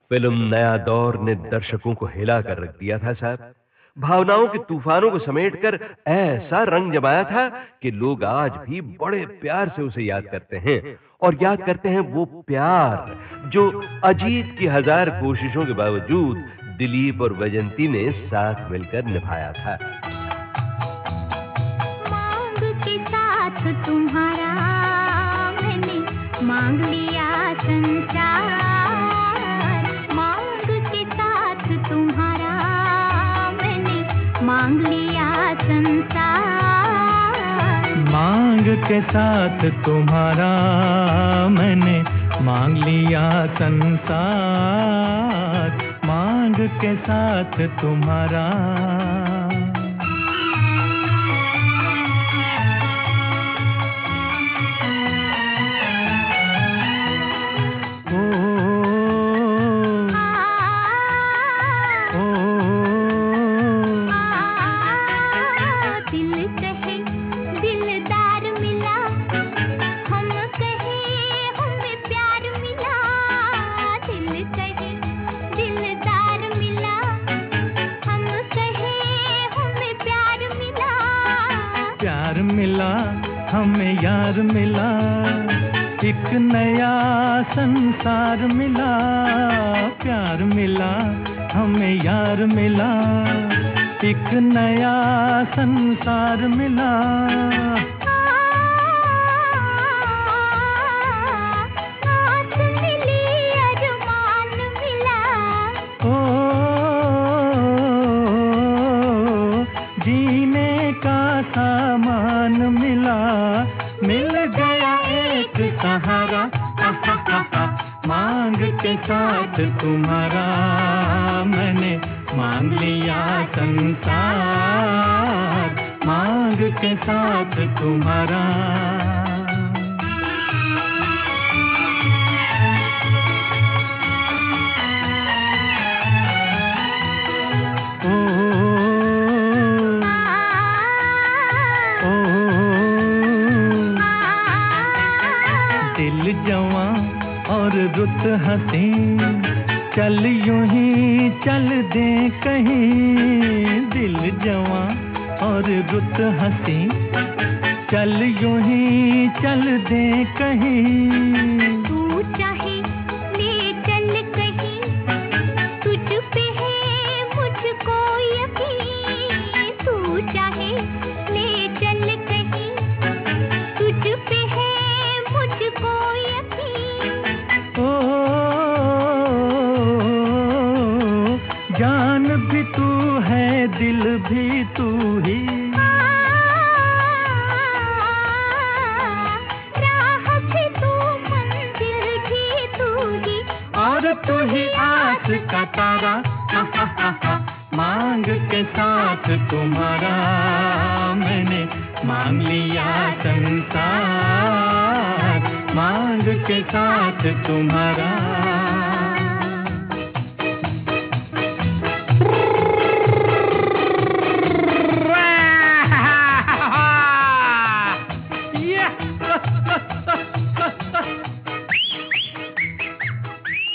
Film नया दौर ने दर्शकों को हिला कर रख दिया था साहब। भावनाओं के तूफानों को समेटकर ऐसा रंग जमाया था कि लोग आज भी बड़े प्यार से उसे याद करते हैं। और याद करते हैं वो प्यार जो अजीत की हजार कोशिशों के बावजूद दिलीप और वैजंती ने साथ मिलकर निभाया था। मांग के साथ तुम्हारा मैंने मांग लिया संसार, मांग के साथ तुम्हारा मैंने मांग लिया संसार, मांग के साथ तुम्हारा मैंने मांग लिया संसार, मांग के साथ तुम्हारा। मिला हमें यार मिला, एक नया संसार मिला, प्यार मिला हमें यार मिला, एक नया संसार मिला। साथ मिली अरमान मिला, ओ जीने का सामान मिला, मिल गया एक सहारा। मांग के साथ तुम्हारा मैंने मांग लिया संसार, मांग के साथ तुम्हारा। दिल जवां और रुत हंसी, चल यूं ही चल दे कहीं। दिल जवां और रुत हंसी, चल यूं ही चल दे कहीं। तू चाहे ले चल कहीं, तुझ पे है मुझको यकीन। तू चाहे ले चल कहीं, तुझ पे है मुझको यकीन। ओ जान भी तू है, दिल भी तू ही, राह भी तू, मंजिल भी तू ही, और तू ही आस का तारा। मांग के साथ तुम्हारा मैंने मांग लिया संसार, मांग के साथ तुम्हारा।